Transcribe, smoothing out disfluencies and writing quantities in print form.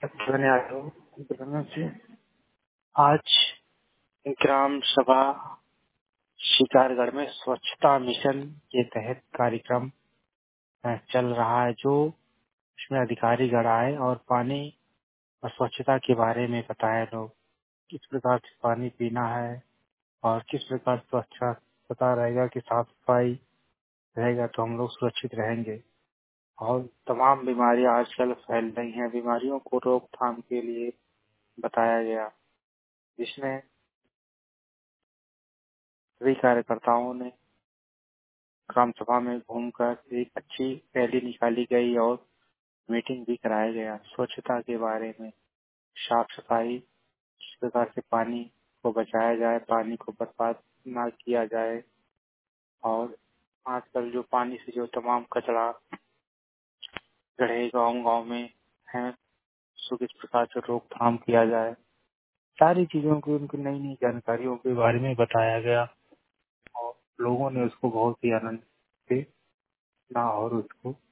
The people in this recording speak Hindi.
से आज ग्राम सभा शिकारगढ़ में स्वच्छता मिशन के तहत कार्यक्रम चल रहा है, जो इसमें अधिकारीगण आए और पानी और स्वच्छता के बारे में बताए। लोग किस प्रकार से पानी पीना है और किस प्रकार स्वच्छता पता रहेगा कि साफ सफाई रहेगा तो हम लोग सुरक्षित रहेंगे। और तमाम बीमारियां आजकल फैल रही हैं, बीमारियों को रोकथाम के लिए बताया गया, जिसमें सभी कार्यकर्ताओं ने ग्राम सभा में घूमकर एक अच्छी रैली निकाली गई और मीटिंग भी कराया गया स्वच्छता के बारे में। साफ सफाई, किस प्रकार से पानी को बचाया जाए, पानी को बर्बाद ना किया जाए, और आजकल जो पानी से जो तमाम कचरा गढ़े गांव गांव में है, उसको किस प्रकार से रोकथाम किया जाए, सारी चीजों की उनकी नई नई जानकारियों के बारे में बताया गया और लोगों ने उसको बहुत ही आनंद से सुना और उसको